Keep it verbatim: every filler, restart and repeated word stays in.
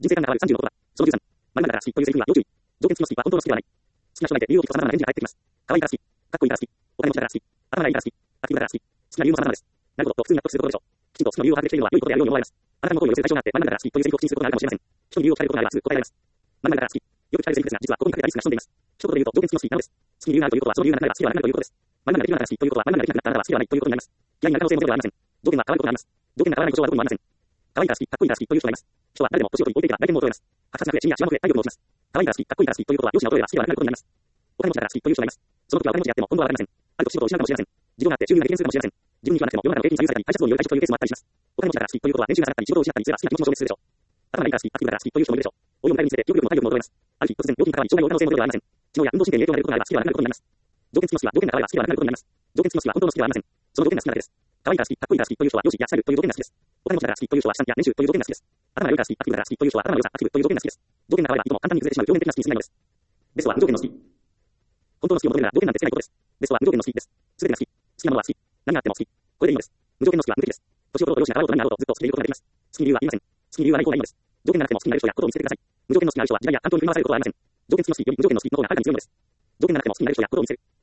人生観が変わるさんじゅうの言葉。そのじゅうさん。〇〇だから好きというセリフには要注意。条件付きの好きは本当の好きではない。好きな人がいて、理由を聞くと様々な返事が返ってきます。可愛いから好き。かっこいいから好き。お金持ちだから好き。頭がいいから好き。アクティブだから好き。好きな理由も様々です。なるほど、と普通に納得することでしょう。きちんと好きの理由を把握できているのは良いことであるように思われます。あなたの行為を寄せる対象があって、〇〇だから好きというセリフを口にすることがあるかもしれません。人に理由を聞かれることがあればすぐ答えられます。〇〇だから好き。よく聞かれるセリフですが、実はここに隠れたリスクが潜んでいます。一言で言うと、条件付きの好きなのです。好きに理由があるということは、その理由がなくなれば好きではなくなるということです。〇〇ができるなら好きということは、〇〇ができなくなったならば好きではないということになります。嫌になる可能性もゼロではありません。条件が変わることがあります。条件が変わらない故障はどこにもありません。可愛いから好き、かっこいいから好きという人がいます。人は誰でも年を取り置いていては来年も衰えます。白髪が増え、シミやシワも増え、体力も落ちます。可愛いから好き、かっこいいから好きということは、容姿が衰えれば好きではなくなることになります。お金持ちだから好きという人がいます。その時はお金持ちであっても、今度は上がりません。あると仕事を失うかもしれません。事業があって収入が激減するかもしれません。自分に気はなくても、世の中の景気に左右されたり、会社都合による退職というケースもあったりします。お金持ちだから好きということは、年収が下がったり、仕事を失ったりすれば好きな気持ちも消滅するでしょう。頭がいいから好き、アクティブだから好きという人もいるでしょう。老いを迎えるにつれて、記憶力も体力も衰えます。ある日、突然、病気に関わり、障害を負う可能性もゼロではありません。知能や運動神経に影響が出ることがあれば好きではなくなることになります。条件付きの好きは、条件が変われば好きではなくなることになります。条件付きの好きは本当の好きではありません。その条件が好きなだけです。可愛いから好き、かっこいいから好きという人は、容姿やスタイルという条件が好きです。お金持ちだから好きという人は、資産や年収という条件が好きです。頭が良いから好き、アクティブだから好きという人は、頭の良さ、アクティブという条件が好きです。条件が変われば、いとも簡単に崩れてしまう表面的な好きに過ぎないのです。ベストは無条件の好き。本当の好きを求めるなら条件なんてつけないことです。ベストは無条件の好きです。すべてが好き。好きなものは好き。何があっても好き。これでいいのです。無条件の好きは無敵です。年を取ろうと容姿が変わろうと何があろうとずっと好きでいることができます。好きに理由は言いません。好きに理由はない方がいいのです。条件がなくても好きになる人やことを見つけてください。無条件の好きな人は時代や環境に振り回されることはありません。条件付きの好きより無条件の好きの方がはるかに強いのです。条件がなくても好きになる人やことを見せる。